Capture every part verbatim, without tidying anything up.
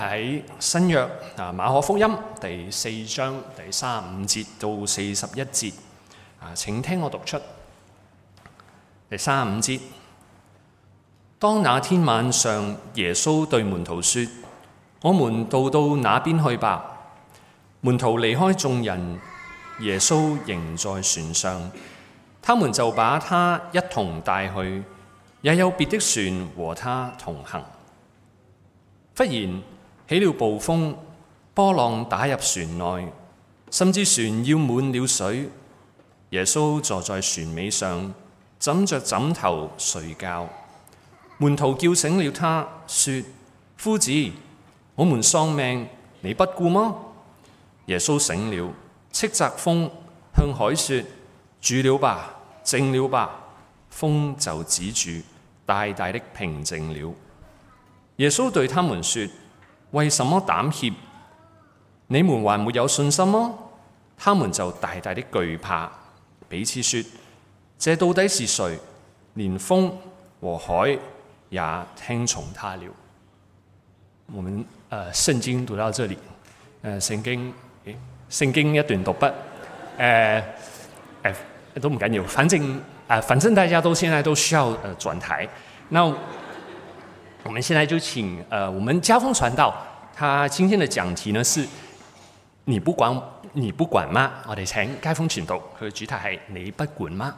喺新約啊馬可福音第四章第三十五節到四十一節啊，請聽我讀出第三十五節。當那天晚上，耶穌對門徒說：我們渡到那邊去吧。門徒離開眾人，耶穌仍在船上，他們就把他一同帶去，也有別的船和他同行。忽然起了暴風，波浪打入船內，甚至船要滿了水。耶穌坐在船尾上，枕着枕頭睡覺。門徒叫醒了他，說：夫子，我們喪命，你不顧嗎？耶穌醒了，斥責風，向海說：住了吧，靜了吧。風就止住，大大的平靜了。耶穌對他們說：為什麼膽怯？你們還沒有信心嗎？他們就大大的懼怕，彼此說：這到底是誰？連風和海也聽從他了。我們呃聖經讀到這裡，呃聖經，誒聖經一段讀畢，誒誒都唔緊要，反正啊、呃、反正大家都現在都需要呃轉台，那我們現在就請呃我們家風傳道，他今天的講題呢是你不管你不管嗎？我哋請家風傳道，佢嘅主題係你不管嗎？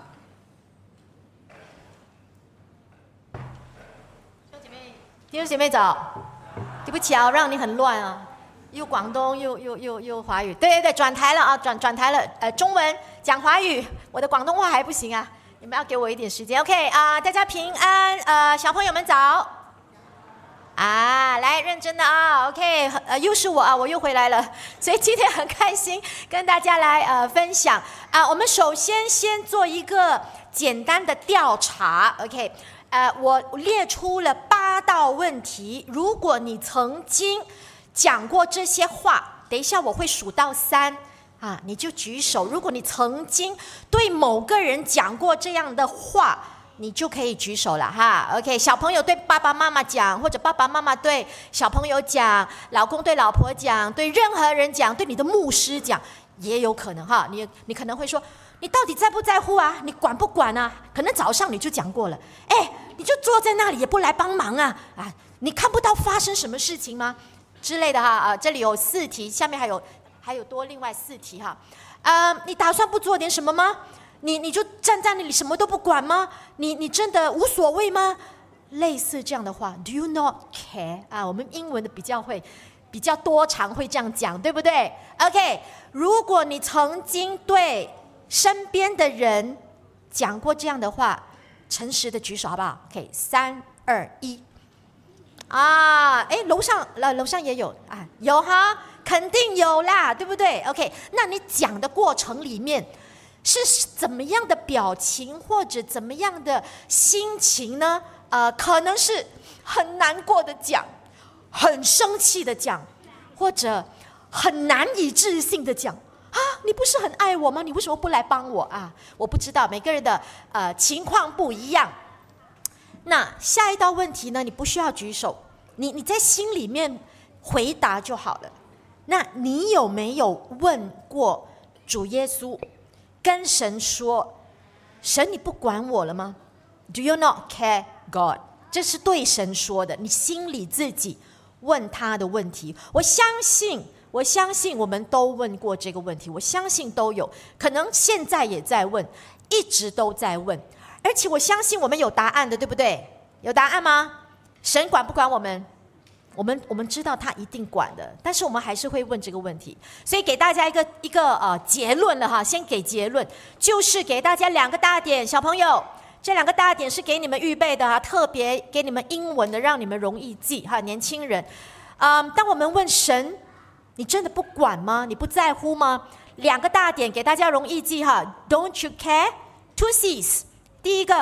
弟兄姐妹早，對不起啊，讓你很亂啊，又廣東又又又又華語，對對對，轉台了啊，轉轉台了，呃，中文講華語，我的廣東話還不行啊，你們要給我一點時間 ，OK 啊、呃，大家平安，呃，小朋友們早，啊，來認真的啊 ，OK， 呃，又是我啊，我又回來了，所以今天很開心跟大家來呃分享啊、呃，我們首先先做一個簡單的調查 ，OK。呃，我列出了八道問題。如果你曾經講過這些話，等一下我會數到三啊，你就舉手。如果你曾經對某個人講過這樣的話，你就可以舉手了哈。OK， 小朋友對爸爸媽媽講，或者爸爸媽媽對小朋友講，老公對老婆講，對任何人講，對你的牧師講，也有可能哈。你你可能會說，你到底在不在乎啊？你管不管啊？可能早上你就講過了，哎。你就坐在那裡也不來幫忙啊！啊，你看不到發生什麼事情嗎？之類的哈啊，這裡有四題，下面還有還有多另外四題哈。啊，你打算不做點什麼嗎？你你就站在那裡什麼都不管嗎？你你真的無所謂嗎？類似這樣的話 ，Do you not care？ 啊，我們英文的比較會比較多常會這樣講，對不對 ？OK， 如果你曾經對身邊的人講過這樣的話。誠實的舉手好不好 ？OK， 三二一，啊，哎，樓上，樓上也有啊，有哈，肯定有啦，對不對 ？OK， 那你講的過程裡面是怎麼樣的表情或者怎麼樣的心情呢？呃，可能是很難過的講，很生氣的講，或者很難以置信的講。啊，你不是很愛我嗎？你為什麼不來幫我啊？我不知道，每個人的呃情況不一樣。那下一道問題呢？你不需要舉手，你你在心裡面回答就好了。那你有沒有問過主耶穌，跟神說：神，你不管我了嗎 ？Do you not care, God？ 這是對神說的，你心裡自己問他的問題。我相信。我相信我們都問過這個問題，我相信都有，可能現在也在問，一直都在問，而且我相信我們有答案的，對不對？有答案嗎？神管不管我們？我們我們知道他一定管的，但是我們還是會問這個問題，所以給大家一個一個呃結論了哈，先給結論，就是給大家兩個大點，小朋友，這兩個大點是給你們預備的哈，特別給你們英文的，讓你們容易記哈，年輕人，嗯，當我們問神。你真的不管嗎？你不在乎嗎？兩個大點給大家容易記哈 ，Don't you care? Two C's。第一個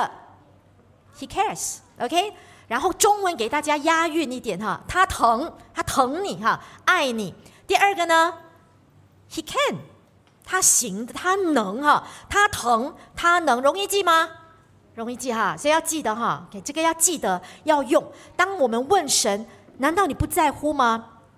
，He cares，OK？、Okay? 然後中文給大家押韻一點哈，他疼，他疼你哈，愛你。第二個呢 ，He can， 他行，他能哈，他疼，他能，容易記嗎？容易記哈，所以要記得哈，這個要記得要用。當我們問神，難道你不在乎嗎？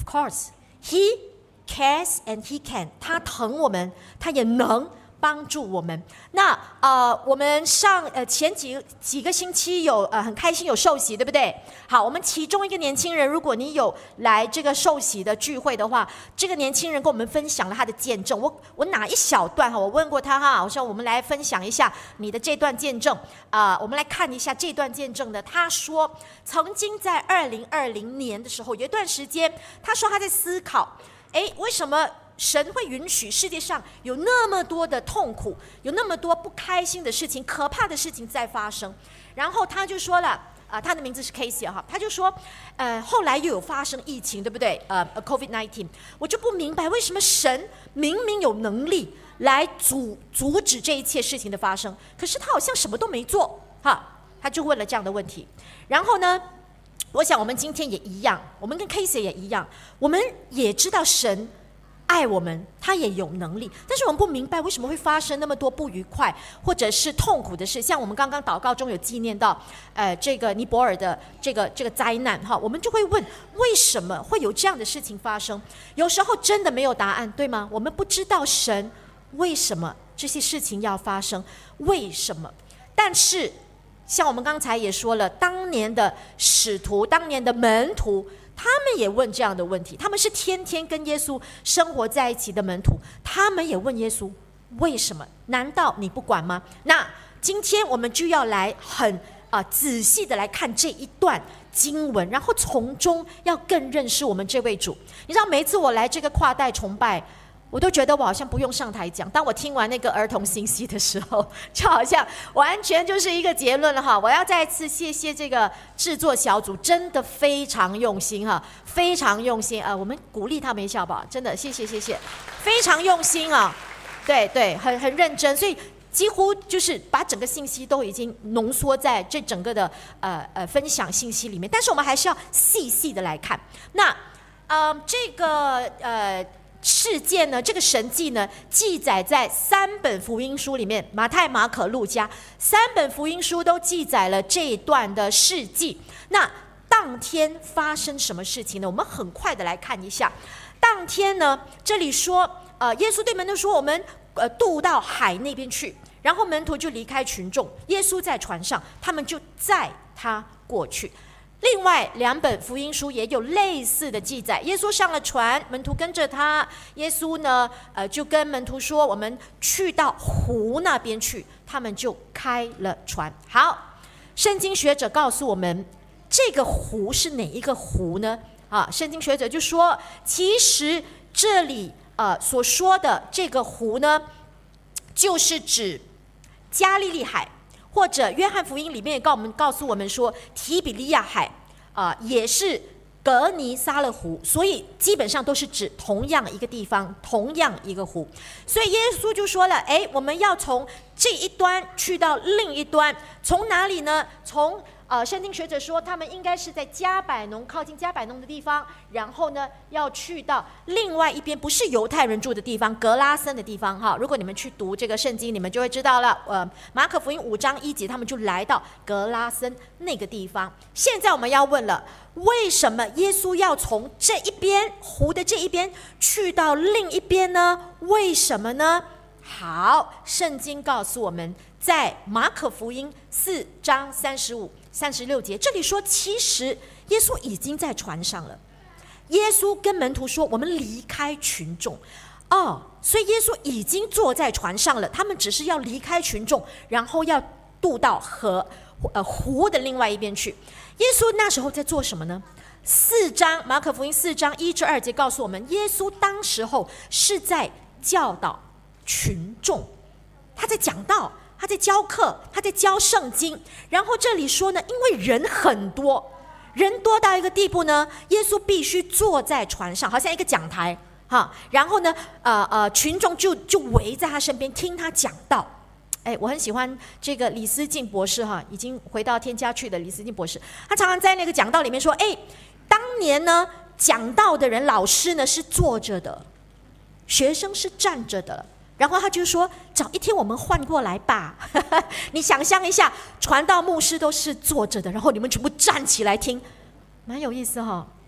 course, He cares and He can. 他疼我们，他也能帮助我们。那呃，我们上呃前几几个星期有呃很开心有受洗，对不对？好，我们其中一个年轻人，如果你有来这个受洗的聚会的话，这个年轻人跟我们分享了他的见证。我我哪一小段哈？我问过他哈，我说我们来分享一下你的这段见证啊、呃，我们来看一下这段见证的。他说，曾经在二零二零年的时候，有一段时间，他说他在思考，哎，为什么神会允许世界上有那么多的痛苦，有那么多不开心的事情、可怕的事情在发生？然后他就说了，啊、呃，他的名字是 Casey 哈，他就说，呃，后来又有发生疫情，对不对？呃 ，COVID 十九， 我就不明白为什么神明明有能力来阻阻止这一切事情的发生，可是他好像什么都没做，哈，他就问了这样的问题。然后呢，我想我们今天也一样，我们跟 Casey 也一样，我们也知道神爱我们，他也有能力，但是我们不明白为什么会发生那么多不愉快或者是痛苦的事。像我们刚刚祷告中有纪念到，呃，这个尼泊尔的这个这个灾难哈，我们就会问，为什么会有这样的事情发生？有时候真的没有答案，对吗？我们不知道神为什么这些事情要发生，为什么？但是像我们刚才也说了，当年的使徒，当年的门徒，他们也问这样的问题，他们是天天跟耶稣生活在一起的门徒，他们也问耶稣为什么？难道你不管吗？那今天我们就要来很啊、呃、仔细的来看这一段经文，然后从中要更认识我们这位主。你知道每一次我来这个跨代崇拜，我都觉得我好像不用上台讲。当我听完那个儿童信息的时候，就好像完全就是一个结论了哈。我要再次谢谢这个制作小组，真的非常用心哈，非常用心啊、呃！我们鼓励他们一下吧，真的谢谢谢谢，非常用心啊，对对，很很认真，所以几乎就是把整个信息都已经浓缩在这整个的呃呃分享信息里面。但是我们还是要细细的来看。那呃这个呃。事件呢，这个神迹呢，记载在三本福音书里面，马太、马可、路加三本福音书都记载了这一段的事迹。那当天发生什么事情呢？我们很快的来看一下。当天呢，这里说，呃，耶稣对门徒说：“我们呃渡到海那边去。”然后门徒就离开群众，耶稣在船上，他们就载他过去。另外两本福音书也有类似的记载，耶稣上了船，门徒跟着他。耶稣呢，呃，就跟门徒说：“我们去到湖那边去。”他们就开了船。好，圣经学者告诉我们，这个湖是哪一个湖呢？啊，圣经学者就说，其实这里呃所说的这个湖呢，就是指加利利海。或者约翰福音里面也告我们告诉我们说，提比利亚海啊、呃、也是格尼撒勒湖，所以基本上都是指同样一个地方，同样一个湖。所以耶稣就说了，哎，我们要从这一端去到另一端，从哪里呢？从呃，圣经学者说，他们应该是在加百农，靠近加百农的地方，然后呢，要去到另外一边，不是犹太人住的地方，格拉森的地方哈。如果你们去读这个圣经，你们就会知道了。呃，马可福音五章一节，他们就来到格拉森那个地方。现在我们要问了，为什么耶稣要从这一边湖的这一边去到另一边呢？为什么呢？好，圣经告诉我们，在马可福音四章三十五、三十六节，这里说，其实耶稣已经在船上了。耶稣跟门徒说：“我们离开群众。”哦，所以耶稣已经坐在船上了，他们只是要离开群众，然后要渡到河呃湖的另外一边去。耶稣那时候在做什么呢？四章马可福音四章一至二节告诉我们，耶稣当时候是在教导群众，他在讲道，他在教课，他在教圣经。然后这里说呢，因为人很多，人多到一个地步呢，耶稣必须坐在船上，好像一个讲台哈。然后呢，呃呃，群众就就围在他身边听他讲道。哎，我很喜欢这个李思敬博士哈，已经回到天家去的李思敬博士，他常常在那个讲道里面说，哎，当年呢讲道的人，老师呢是坐着的，学生是站着的。然后他就说，找一天我们换过来吧。你想象一下，传道牧师都是坐着的，然后你们全部站起来听，蛮有意思哈、哦。可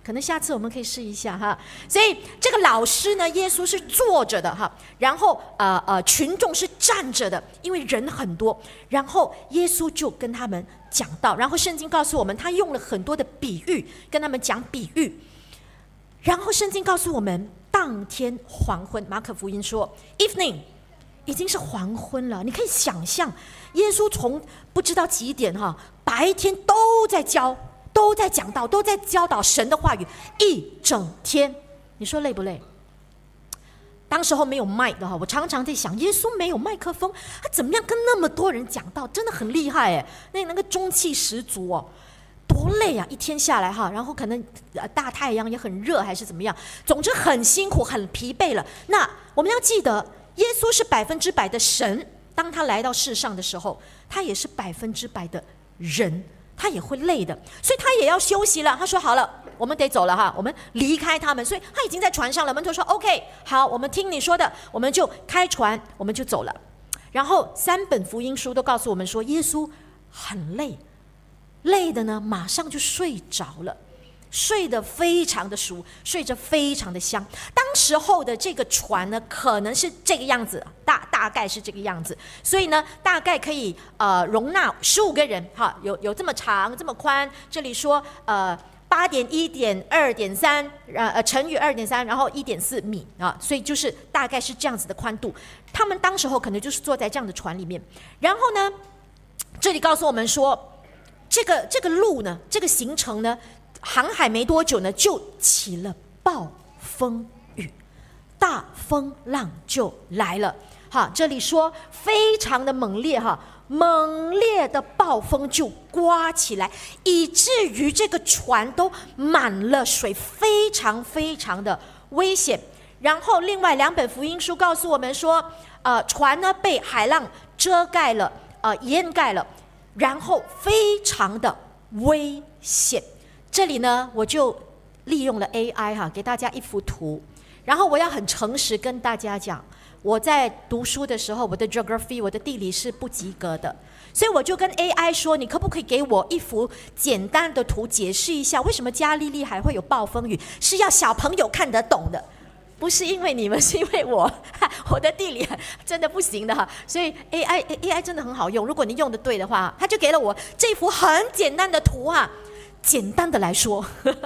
可能下次我们可以试一下哈。所以这个老师呢，耶稣是坐着的哈，然后呃呃群众是站着的，因为人很多。然后耶稣就跟他们讲道，然后圣经告诉我们，他用了很多的比喻跟他们讲比喻。然后圣经告诉我们，当天黄昏，马可福音说 evening 已经是黄昏了。你可以想象，耶稣从不知道几点哈，白天都在教，都在讲道，都在教导神的话语，一整天。你说累不累？当时候没有麦的哈，我常常在想，耶稣没有麦克风，他怎么样跟那么多人讲道？真的很厉害哎，那那个中气十足哦。多累啊！一天下来哈，然后可能大太阳也很热，还是怎么样？总之很辛苦，很疲惫了。那我们要记得，耶稣是百分之百的神，当他来到世上的时候，他也是百分之百的人，他也会累的，所以他也要休息了。他说：“好了，我们得走了哈，我们离开他们。”所以他已经在船上了。门徒说 ：“OK， 好，我们听你说的，我们就开船，我们就走了。”然后三本福音书都告诉我们说，耶稣很累。累的呢，马上就睡着了，睡得非常的熟，睡着非常的香。当时候的这个船呢，可能是这个样子，大大概是这个样子，所以呢，大概可以呃容纳十五个人，哈，有有这么长，这么宽。这里说呃八点一点二点三，呃乘以二点三，然后一点四米啊，所以就是大概是这样子的宽度。他们当时候可能就是坐在这样的船里面，然后呢，这里告诉我们说。这个这个路呢，这个行程呢，航海没多久呢，就起了暴风雨，大风浪就来了。哈，这里说非常的猛烈哈，猛烈的暴风就刮起来，以至于这个船都满了水，非常非常的危险。然后另外两本福音书告诉我们说，呃，船呢被海浪遮盖了，呃，掩盖了。然后非常的危险。这里呢，我就利用了 A I 哈，给大家一幅图。然后我要很诚实跟大家讲，我在读书的时候，我的 geography 我的地理是不及格的，所以我就跟 A I 说，你可不可以给我一幅简单的图，解释一下为什么加利利海会有暴风雨，是要小朋友看得懂的。不是因为你们，是因为我，我的地理真的不行的哈，所以 A I A I 真的很好用，如果你用的对的话，他就给了我这幅很简单的图哈。简单的来说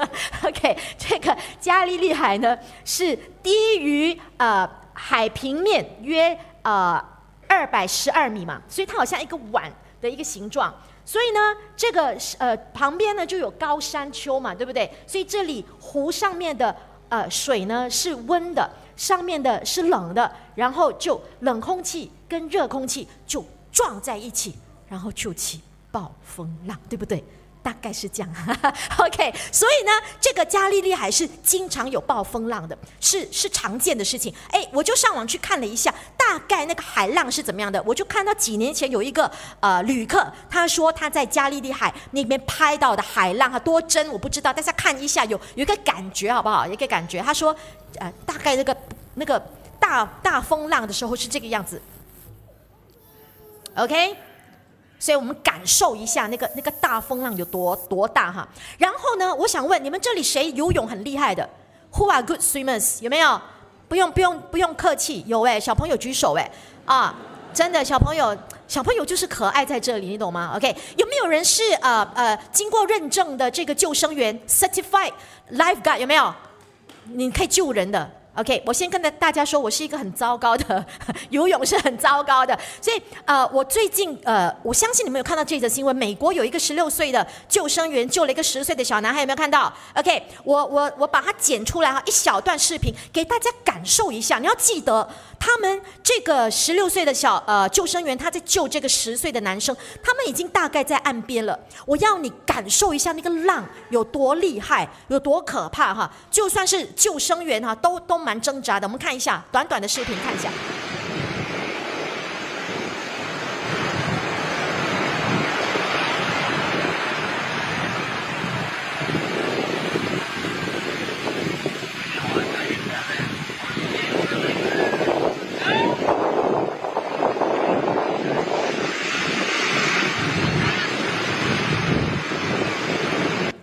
，OK， 这个加利利海呢是低于呃海平面约呃二百十二米嘛，所以它好像一个碗的一个形状。所以呢，这个呃旁边呢就有高山丘嘛，对不对？所以这里湖上面的。呃，水呢是温的，上面的是冷的，然后就冷空气跟热空气就撞在一起，然后就起暴风浪，对不对？大概是这样，OK。所以呢，这个加利利海是经常有暴风浪的，是是常见的事情。哎，我就上网去看了一下，大概那个海浪是怎么样的。我就看到几年前有一个呃旅客，他说他在加利利海那边拍到的海浪，哈，多真我不知道，但是看一下有有一个感觉，好不好？有一个感觉。他说，呃，大概那个那个大大风浪的时候是这个样子 ，OK。所以我们感受一下那个那个大风浪有多多大哈。然后呢，我想问你们这里谁游泳很厉害的 ？Who are good swimmers？ 有没有？不用不用不用客气，有哎，小朋友举手哎啊，真的小朋友小朋友就是可爱在这里，你懂吗 ？OK， 有没有人是呃呃经过认证的这个救生员 ，certified lifeguard 有没有？你可以救人的。OK， 我先跟大家说，我是一个很糟糕的游泳是很糟糕的，所以呃，我最近呃，我相信你们有看到这则新闻，美国有一个十六岁的救生员救了一个十岁的小男孩，有没有看到 ？OK， 我我我把它剪出来哈，一小段视频给大家感受一下。你要记得，他们这个十六岁的小呃救生员他在救这个十岁的男生，他们已经大概在岸边了。我要你感受一下那个浪有多厉害，有多可怕哈！就算是救生员哈，都都。蛮挣扎的，我们看一下短短的视频，看一下。我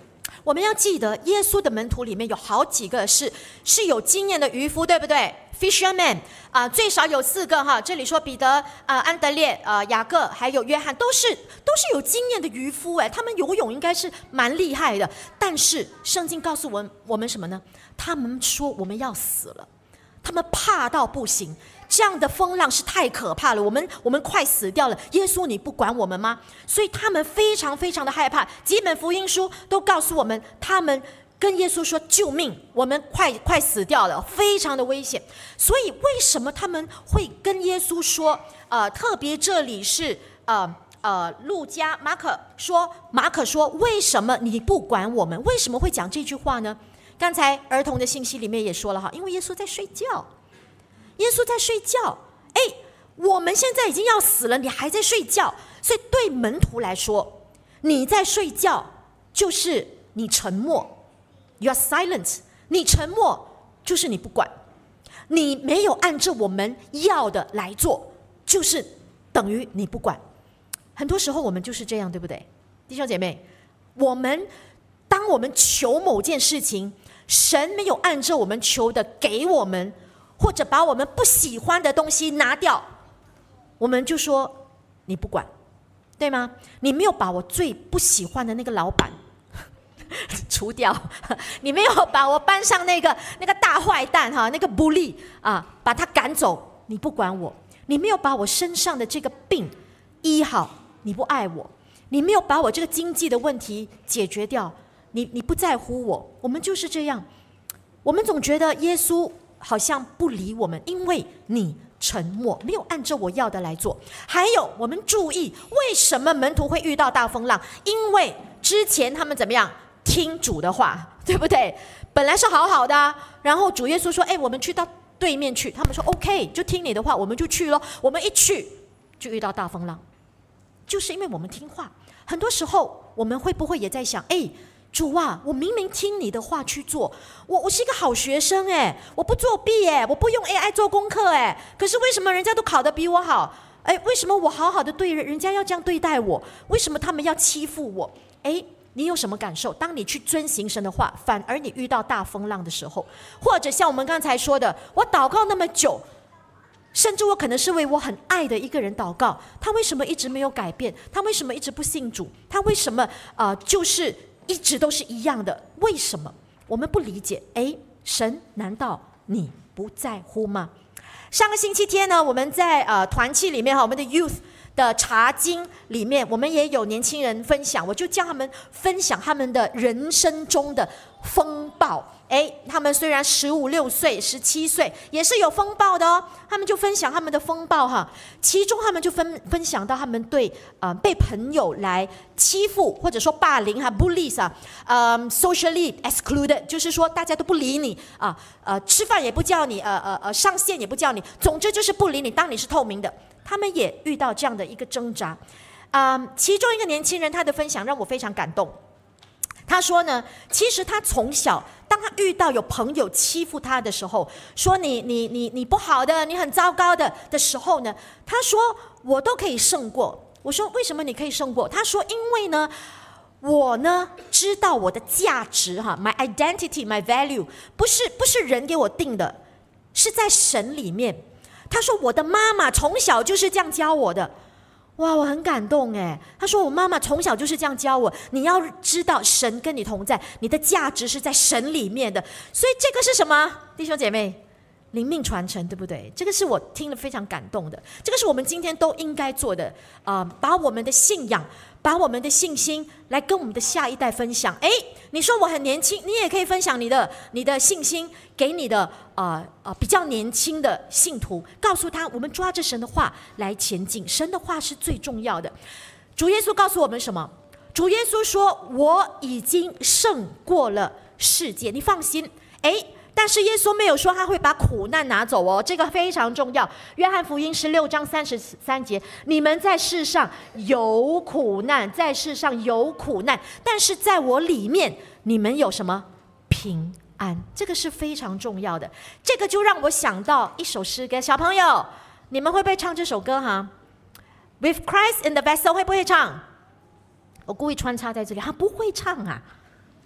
我们要记得，耶稣的门徒里面有好几个是是有经验的渔夫，对不对 ？Fisherman 啊、呃，最少有四个哈。这里说彼得啊、呃、安德烈啊、呃、雅各还有约翰，都是都是有经验的渔夫哎，他们游泳应该是蛮厉害的。但是圣经告诉我们我们什么呢？他们说我们要死了，他们怕到不行。这样的风浪是太可怕了，我们我们快死掉了。耶稣，你不管我们吗？所以他们非常非常的害怕。几本福音书都告诉我们，他们跟耶稣说：“救命，我们快快死掉了，非常的危险。”所以为什么他们会跟耶稣说？呃，特别这里是呃呃，路加、马可说，马可说：“为什么你不管我们？”为什么会讲这句话呢？刚才儿童的信息里面也说了哈，因为耶稣在睡觉。耶稣在睡觉，哎，我们现在已经要死了，你还在睡觉，所以对门徒来说，你在睡觉就是你沉默 ，you are silent， 你沉默就是你不管，你没有按照我们要的来做，就是等于你不管。很多时候我们就是这样，对不对，弟兄姐妹？我们当我们求某件事情，神没有按照我们求的给我们。或者把我们不喜欢的东西拿掉，我们就说你不管，对吗？你没有把我最不喜欢的那个老板除掉，你没有把我班上那个那个大坏蛋哈，那个bully啊，把他赶走，你不管我；你没有把我身上的这个病医好，你不爱我；你没有把我这个经济的问题解决掉，你你不在乎我。我们就是这样，我们总觉得耶稣好像不理我们，因为你沉默，没有按照我要的来做。还有，我们注意，为什么门徒会遇到大风浪？因为之前他们怎么样听主的话，对不对？本来是好好的、啊，然后主耶稣说：“哎，我们去到对面去。”他们说 ：“OK， 就听你的话，我们就去咯。”我们一去就遇到大风浪，就是因为我们听话。很多时候，我们会不会也在想：“哎？”主啊，我明明听你的话去做，我我是一个好学生哎，我不作弊哎，我不用 A I 做功课哎，可是为什么人家都考得比我好？哎，为什么我好好的对人，人家要这样对待我？为什么他们要欺负我？哎，你有什么感受？当你去遵行神的话，反而你遇到大风浪的时候，或者像我们刚才说的，我祷告那么久，甚至我可能是为我很爱的一个人祷告，他为什么一直没有改变？他为什么一直不信主？他为什么啊、呃，就是一直都是一样的？为什么？我们不理解。哎，神难道你不在乎吗？上个星期天呢，我们在呃团契里面哈，我们的 youth 的查经里面，我们也有年轻人分享，我就叫他们分享他们的人生中的风暴。哎，他们虽然十五六岁、十七岁，也是有风暴的哦。他们就分享他们的风暴哈，其中他们就分分享到他们对呃被朋友来欺负或者说霸凌哈 ，bullies 啊，呃 socially excluded， 就是说大家都不理你啊，呃吃饭也不叫你，呃呃呃上线也不叫你，总之就是不理你，当你是透明的。他们也遇到这样的一个挣扎，啊、呃，其中一个年轻人他的分享让我非常感动。他说呢，其实他从小，当他遇到有朋友欺负他的时候，说你你你你不好的，你很糟糕的的时候呢，他说我都可以胜过。我说为什么你可以胜过？他说因为呢，我呢知道我的价值哈 ，my identity, my value， 不是不是人给我定的，是在神里面。他说我的妈妈从小就是这样教我的。哇，我很感动哎！他说我妈妈从小就是这样教我，你要知道神跟你同在，你的价值是在神里面的。所以这个是什么，弟兄姐妹？灵命传承，对不对？这个是我听了非常感动的，这个是我们今天都应该做的啊、呃！把我们的信仰，把我们的信心来跟我们的下一代分享。哎，你说我很年轻，你也可以分享你的你的信心给你的呃呃比较年轻的信徒，告诉他我们抓着神的话来前进，神的话是最重要的。主耶稣告诉我们什么？主耶稣说：“我已经胜过了世界。”你放心，哎。但是耶稣没有说他会把苦难拿走哦，这个非常重要。约翰福音十六章三十三节，你们在世上有苦难，在世上有苦难，但是在我里面你们有什么？平安。这个是非常重要的。这个就让我想到一首诗歌，小朋友你们会不会唱这首歌哈 ？With Christ in the vessel 会不会唱？我故意穿插在这里，他不会唱啊。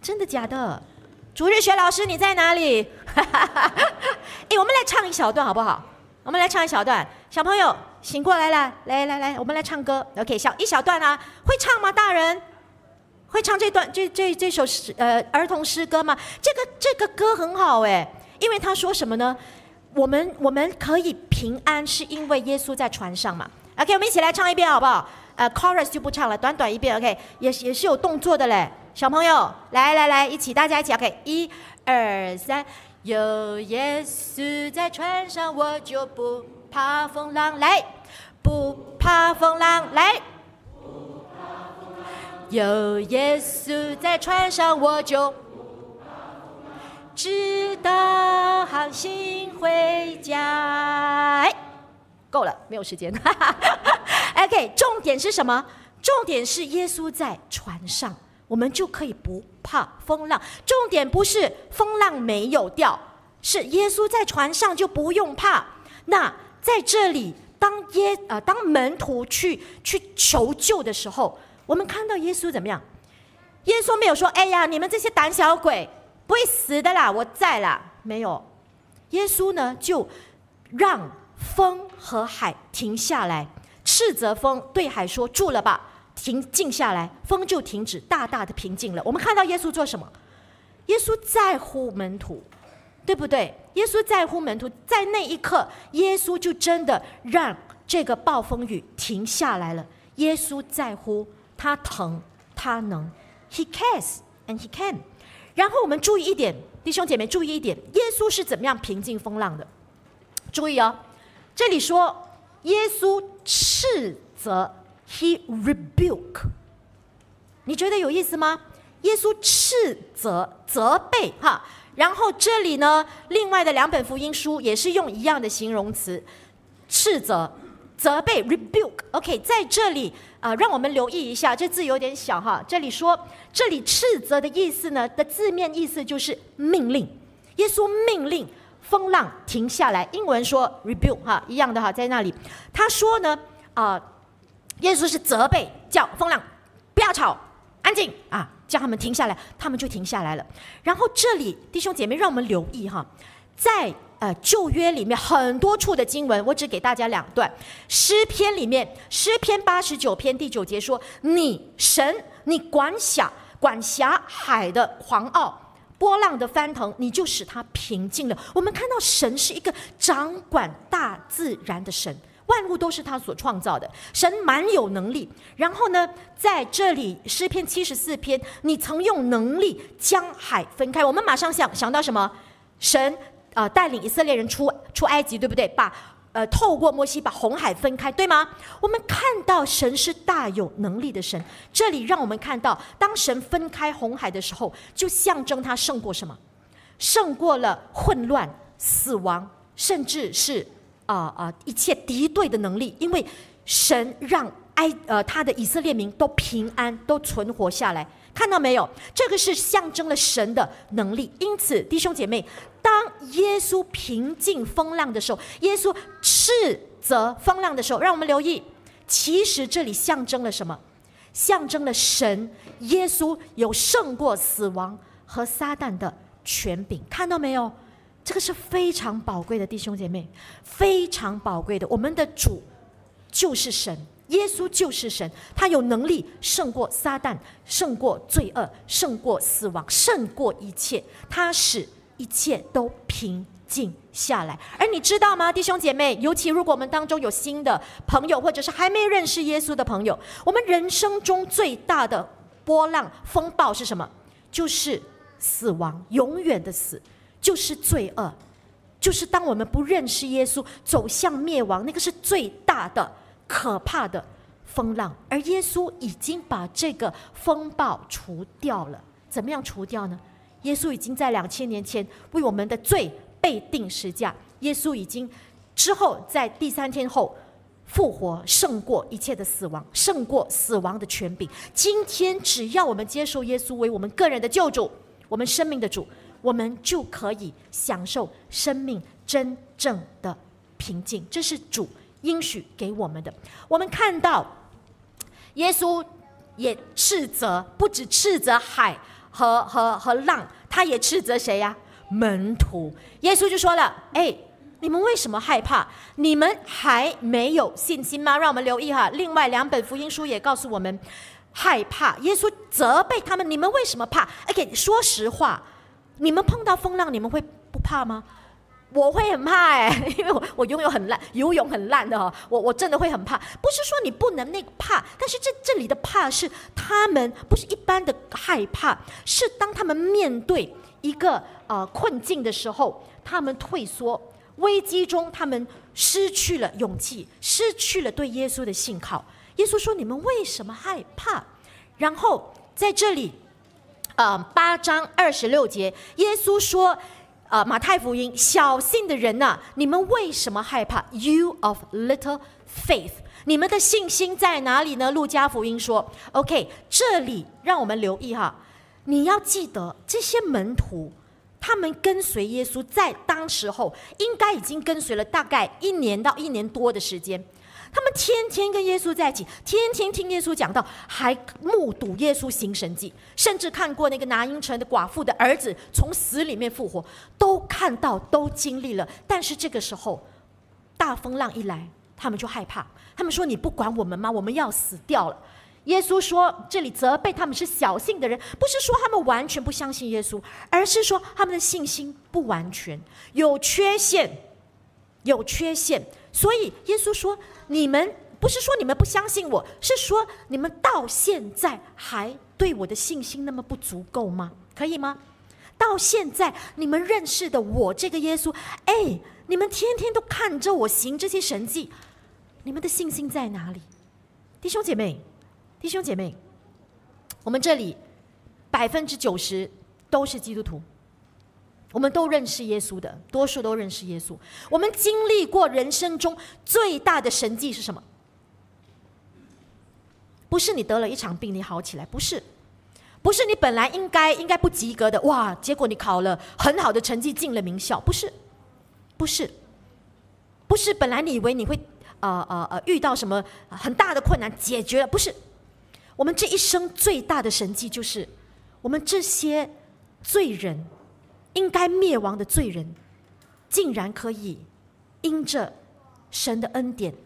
真的假的？主日学老师你在哪里？哎，我们来唱一小段好不好？我们来唱一小段，小朋友醒过来了，来来来，我们来唱歌。OK， 小一小段啊，会唱吗？大人会唱这段这这这首诗呃儿童诗歌吗？这个这个歌很好哎，因为他说什么呢？我们我们可以平安，是因为耶稣在船上嘛。OK， 我们一起来唱一遍好不好？呃 ，chorus 就不唱了，短短一遍。OK， 也也是有动作的嘞。小朋友，来来来，一起，大家一起 ，OK， 一、二、三，有耶稣在船上，我就不怕风浪，来，不怕风浪，来，有耶稣在船上，我就直到航行回家。哎，够了，没有时间。OK， 重点是什么？重点是耶稣在船上。我们就可以不怕风浪。重点不是风浪没有掉，是耶稣在船上就不用怕。那在这里，当耶呃当门徒去去求救的时候，我们看到耶稣怎么样？耶稣没有说：“哎呀，你们这些胆小鬼，不会死的啦，我在啦。”没有，耶稣呢就让风和海停下来，斥责风，对海说：“住了吧。”停静下来，风就停止，大大的平静了。我们看到耶稣做什么？耶稣在乎门徒，对不对？耶稣在乎门徒，在那一刻，耶稣就真的让这个暴风雨停下来了。耶稣在乎，他疼，他能 ，He cares and He can。然后我们注意一点，弟兄姐妹注意一点，耶稣是怎么样平静风浪的？注意哦，这里说耶稣斥责。He rebuke， 你觉得有意思吗？耶稣斥责、责备哈，然后这里呢，另外的两本福音书也是用一样的形容词，斥责、责备 rebuke。OK， 在这里啊、呃，让我们留意一下，这字有点小哈。这里说，这里斥责的意思呢的字面意思就是命令，耶稣命令风浪停下来。英文说 rebuke 哈，一样的哈，在那里他说呢啊。呃耶稣是责备，叫风浪不要吵，安静啊，叫他们停下来，他们就停下来了。然后这里弟兄姐妹，让我们留意哈，在呃旧约里面很多处的经文，我只给大家两段。诗篇里面，诗篇八十九篇第九节说：“你神，你管辖管辖海的狂傲，波浪的翻腾，你就使它平静了。”我们看到神是一个掌管大自然的神。万物都是他所创造的，神蛮有能力。然后呢，在这里诗篇七十四篇，你曾用能力将海分开。我们马上想想到什么？神呃带领以色列人出出埃及，对不对？把呃透过摩西把红海分开，对吗？我们看到神是大有能力的神。这里让我们看到，当神分开红海的时候，就象征他胜过什么？胜过了混乱、死亡，甚至是。啊、呃、啊！一切敌对的能力，因为神让埃呃他的以色列民都平安，都存活下来。看到没有？这个是象征了神的能力。因此，弟兄姐妹，当耶稣平静风浪的时候，耶稣斥责风浪的时候，让我们留意，其实这里象征了什么？象征了神耶稣有胜过死亡和撒旦的权柄。看到没有？这个是非常宝贵的，弟兄姐妹，非常宝贵的。我们的主就是神，耶稣就是神，他有能力胜过撒旦，胜过罪恶，胜过死亡，胜过一切，他使一切都平静下来。而你知道吗，弟兄姐妹，尤其如果我们当中有新的朋友，或者是还没认识耶稣的朋友，我们人生中最大的波浪风暴是什么？就是死亡，永远的死，就是罪恶，就是当我们不认识耶稣，走向灭亡，那个是最大的可怕的风浪。而耶稣已经把这个风暴除掉了。怎么样除掉呢？耶稣已经在两千年前为我们的罪被钉十架，耶稣已经之后在第三天后复活，胜过一切的死亡，胜过死亡的权柄。今天只要我们接受耶稣为我们个人的救主，我们生命的主，我们就可以享受生命真正的平静。这是主应许给我们的。我们看到耶稣也斥责，不只斥责海和和和浪，他也斥责谁呀、啊？门徒。耶稣就说了：哎，你们为什么害怕？你们还没有信心吗？让我们留意哈，另外两本福音书也告诉我们，害怕。耶稣责备他们：你们为什么怕 ？OK， 说实话，你们碰到风浪，你们会不怕吗？我会很怕哎、欸，因为我我游泳很烂，游泳很烂的哈、哦，我我真的会很怕。不是说你不能那个怕，但是这这里的怕是他们不是一般的害怕，是当他们面对一个呃困境的时候，他们退缩，危机中他们失去了勇气，失去了对耶稣的信靠。耶稣说：“你们为什么害怕？”然后在这里，呃，八章二十六节，耶稣说。呃，马太福音，小信的人呐、啊，你们为什么害怕 ？You of little faith， 你们的信心在哪里呢？路加福音说 ，OK， 这里让我们留意哈，你要记得这些门徒，他们跟随耶稣，在当时候应该已经跟随了大概一年到一年多的时间。他们天天跟耶稣在一起，天天听耶稣讲道，还目睹耶稣行神迹，甚至看过那个拿因城的寡妇的儿子从死里面复活，都看到，都经历了。但是这个时候，大风浪一来，他们就害怕。他们说：“你不管我们吗？我们要死掉了。”耶稣说，这里责备他们是小信的人，不是说他们完全不相信耶稣，而是说他们的信心不完全，有缺陷，有缺陷。所以耶稣说，你们不是说你们不相信我，是说你们到现在还对我的信心那么不足够吗？可以吗？到现在你们认识的我这个耶稣，哎，你们天天都看着我行这些神迹，你们的信心在哪里？弟兄姐妹，弟兄姐妹，我们这里百分之九十都是基督徒。我们都认识耶稣的，多数都认识耶稣。我们经历过人生中最大的神迹是什么？不是你得了一场病你好起来，不是，不是你本来应该应该不及格的，哇，结果你考了很好的成绩进了名校，不是，不是，不是本来你以为你会呃呃呃遇到什么很大的困难解决了，不是。我们这一生最大的神迹就是我们这些罪人。应该灭亡的罪人，竟然可以因着神的恩典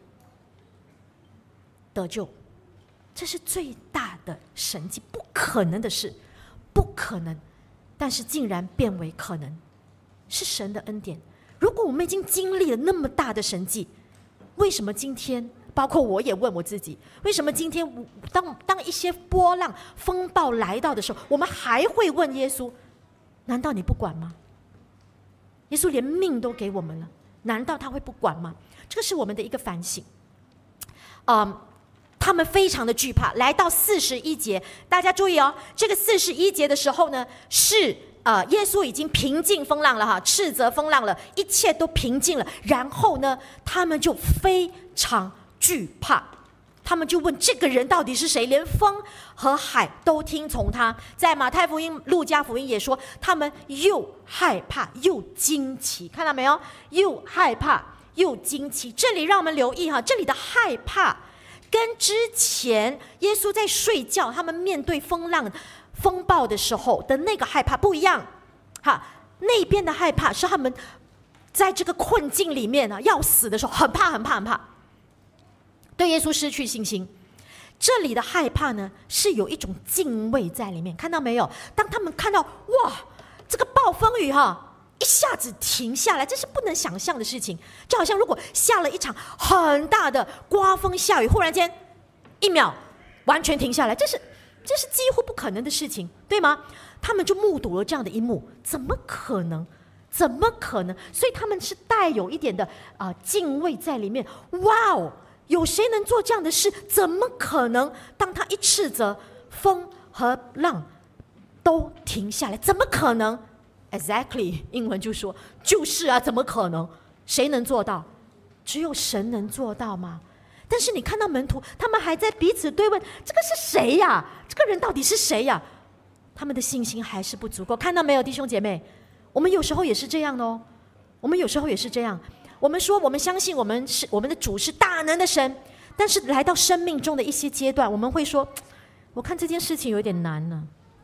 得救，这是最大的神迹，不可能的事，不可能，但是竟然变为可能，是神的恩典。如果我们已经经历了那么大的神迹，为什么今天，包括我也问我自己，为什么今天当当一些波浪风暴来到的时候，我们还会问耶稣？难道你不管吗？耶稣连命都给我们了，难道他会不管吗？这个是我们的一个反省。嗯，他们非常的惧怕。来到四十一节，大家注意哦，这个四十一节的时候呢，是呃耶稣已经平静风浪了哈，斥责风浪了，一切都平静了。然后呢，他们就非常惧怕。他们就问这个人到底是谁？连风和海都听从他。在马太福音、路加福音也说，他们又害怕又惊奇，看到没有？又害怕又惊奇。这里让我们留意哈，这里的害怕跟之前耶稣在睡觉，他们面对风浪、风暴的时候的那个害怕不一样。哈，那边的害怕是他们在这个困境里面啊，要死的时候很怕、很怕、很怕。对耶稣失去信心，这里的害怕呢，是有一种敬畏在里面，看到没有？当他们看到哇，这个暴风雨哈，一下子停下来，这是不能想象的事情。就好像如果下了一场很大的刮风下雨，忽然间一秒完全停下来，这是这是几乎不可能的事情，对吗？他们就目睹了这样的一幕，怎么可能？怎么可能？所以他们是带有一点的啊、呃、敬畏在里面。哇哦！有谁能做这样的事？怎么可能？当他一斥责，风和浪都停下来，怎么可能 ？Exactly， 英文就说就是啊，怎么可能？谁能做到？只有神能做到吗？但是你看到门徒，他们还在彼此对问：这个是谁呀？这个人到底是谁呀？他们的信心还是不足够。看到没有，弟兄姐妹？我们有时候也是这样的哦。我们有时候也是这样。我们说我们相信我们是我们的主是大能的神，但是来到生命中的一些阶段，我们会说，我看这件事情有点难呢，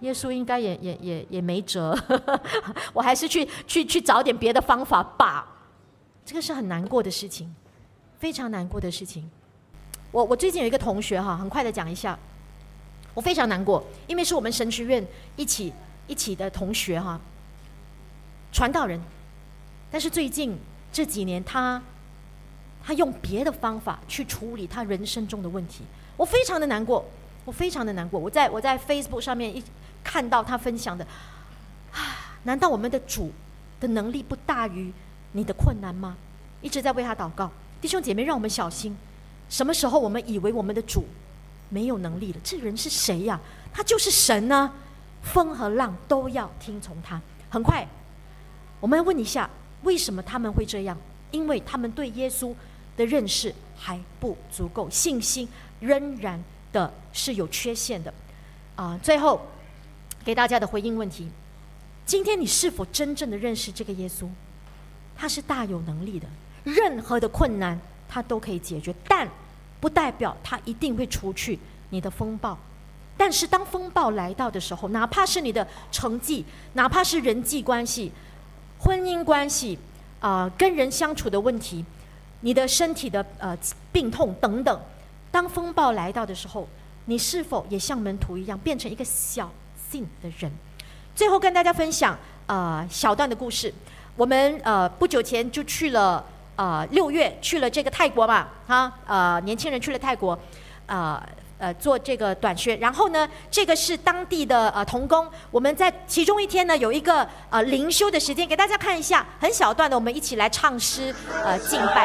耶稣应该也也也也没辙，我还是去去去找点别的方法吧。这个是很难过的事情，非常难过的事情。我我最近有一个同学哈，很快的讲一下，我非常难过，因为是我们神学院一起一起的同学哈，传道人，但是最近这几年他他用别的方法去处理他人生中的问题，我非常的难过，我非常的难过。我在我在 Facebook 上面一看到他分享的，啊，难道我们的主的能力不大于你的困难吗？一直在为他祷告。弟兄姐妹，让我们小心，什么时候我们以为我们的主没有能力了？这人是谁呀？他就是神呢，风和浪都要听从他。很快，我们问一下，为什么他们会这样？因为他们对耶稣的认识还不足够，信心仍然的是有缺陷的。啊，最后给大家的回应问题：今天你是否真正的认识这个耶稣？他是大有能力的，任何的困难他都可以解决，但不代表他一定会除去你的风暴。但是当风暴来到的时候，哪怕是你的成绩，哪怕是人际关系、婚姻关系啊、呃，跟人相处的问题，你的身体的呃病痛等等，当风暴来到的时候，你是否也像门徒一样，变成一个小信的人？最后跟大家分享呃小段的故事。我们呃不久前就去了呃六月去了这个泰国嘛，哈呃年轻人去了泰国，呃呃做这个短宣。然后呢，这个是当地的呃同工，我们在其中一天呢有一个呃灵修的时间，给大家看一下很小段的，我们一起来唱诗呃敬拜。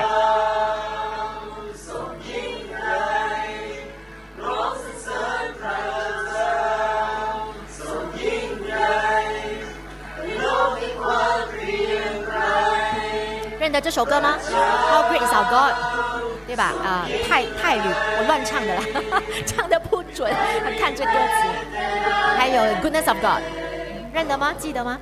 认得这首歌吗 ？How great is our God， 对吧？啊、呃，泰泰语我乱唱的啦，唱的不准，看这歌词。还有 Goodness of God， 认得吗？记得吗？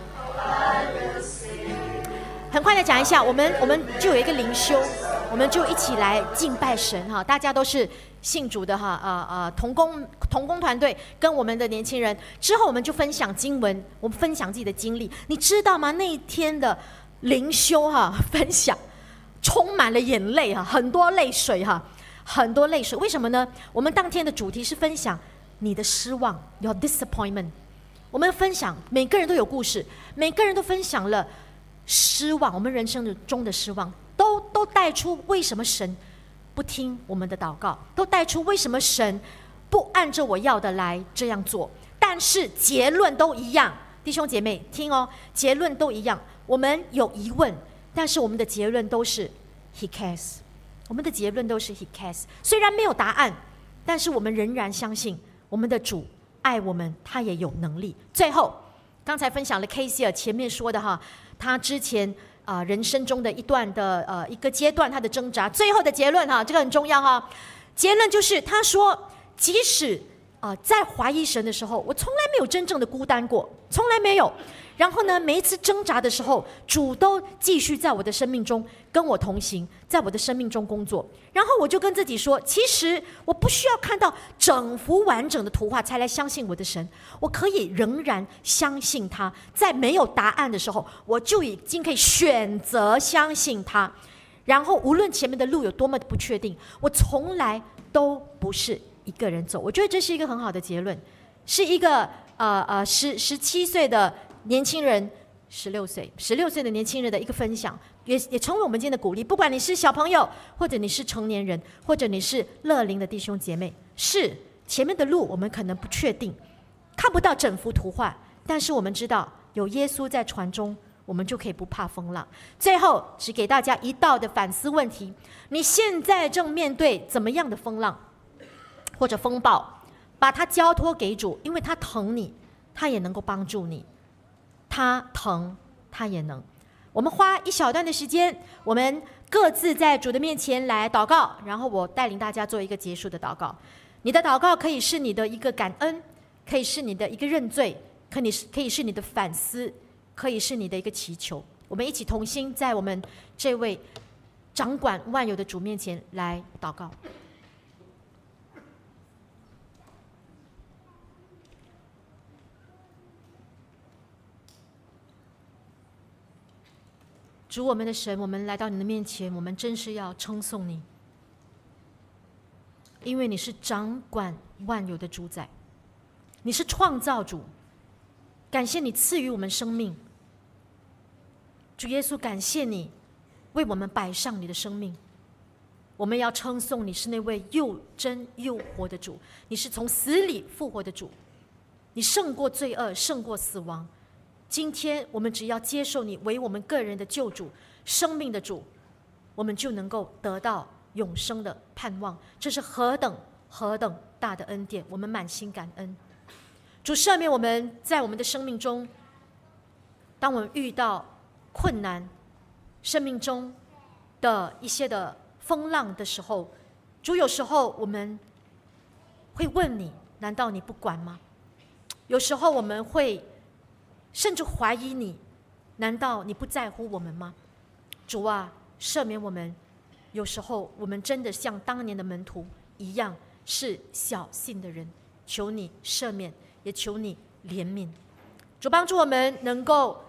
很快的讲一下，我们我们就有一个灵修，我们就一起来敬拜神哈，大家都是信主的哈，呃呃，同工同工团队跟我们的年轻人，之后我们就分享经文，我们分享自己的经历，你知道吗？那一天的灵修哈，分享充满了眼泪哈，很多泪水哈，很多泪水。为什么呢？我们当天的主题是分享你的失望 ，your disappointment。我们分享，每个人都有故事，每个人都分享了失望，我们人生中的失望，都都带出为什么神不听我们的祷告，都带出为什么神不按着我要的来这样做。但是结论都一样，弟兄姐妹听哦，结论都一样。我们有疑问，但是我们的结论都是 He cares。我们的结论都是 He cares。虽然没有答案，但是我们仍然相信我们的主爱我们，他也有能力。最后，刚才分享了 K C 尔前面说的哈，他之前啊、呃、人生中的一段的呃一个阶段，他的挣扎。最后的结论哈，这个很重要哈。结论就是他说，即使啊、呃、在怀疑神的时候，我从来没有真正的孤单过，从来没有。然后呢，每一次挣扎的时候，主都继续在我的生命中跟我同行，在我的生命中工作。然后我就跟自己说，其实我不需要看到整幅完整的图画才来相信我的神，我可以仍然相信他。在没有答案的时候，我就已经可以选择相信他。然后无论前面的路有多么的不确定，我从来都不是一个人走。我觉得这是一个很好的结论，是一个呃呃十十七岁的年轻人，十六岁，十六岁的年轻人的一个分享，也也成为我们今天的鼓励。不管你是小朋友，或者你是成年人，或者你是乐龄的弟兄姐妹，是前面的路我们可能不确定，看不到整幅图画，但是我们知道有耶稣在船中，我们就可以不怕风浪。最后，只给大家一道的反思问题：你现在正面对怎么样的风浪或者风暴？把它交托给主，因为他疼你，他也能够帮助你。他疼，他也能。我们花一小段的时间，我们各自在主的面前来祷告，然后我带领大家做一个结束的祷告。你的祷告可以是你的一个感恩，可以是你的一个认罪，可以是可以是你的反思，可以是你的一个祈求。我们一起同心，在我们这位掌管万有的主面前来祷告。 主我们的神，我们来到你的面前，我们真是要称颂你，因为你是掌管万有的主宰，你是创造主。感谢你赐予我们生命，主耶稣，感谢你为我们摆上你的生命。我们要称颂你是那位又真又活的主，你是从死里复活的主，你胜过罪恶，胜过死亡。今天我们只要接受你为我们个人的救主，生命的主，我们就能够得到永生的盼望。这是何等何等大的恩典，我们满心感恩。主赦免我们在我们的生命中，当我们遇到困难，生命中的一些的风浪的时候，主，有时候我们会问你，难道你不管吗？有时候我们会甚至怀疑你，难道你不在乎我们吗？主啊，赦免我们，有时候我们真的像当年的门徒一样，是小信的人，求你赦免，也求你怜悯。主，帮助我们能够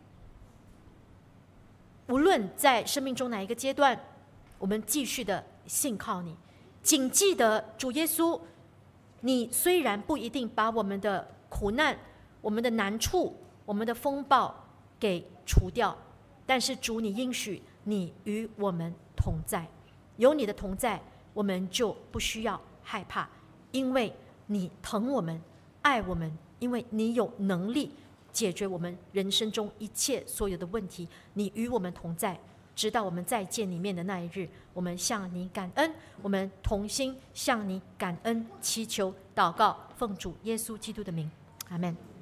无论在生命中哪一个阶段，我们继续的信靠你，谨记得主耶稣，你虽然不一定把我们的苦难、我们的难处、我们的风暴给除掉，但是主，你应许你与我们同在，有你的同在，我们就不需要害怕，因为你疼我们，爱我们，因为你有能力解决我们人生中一切所有的问题，你与我们同在，直到我们再见里面的那一日，我们向你感恩，我们同心向你感恩，祈求祷告，奉主耶稣基督的名，阿们。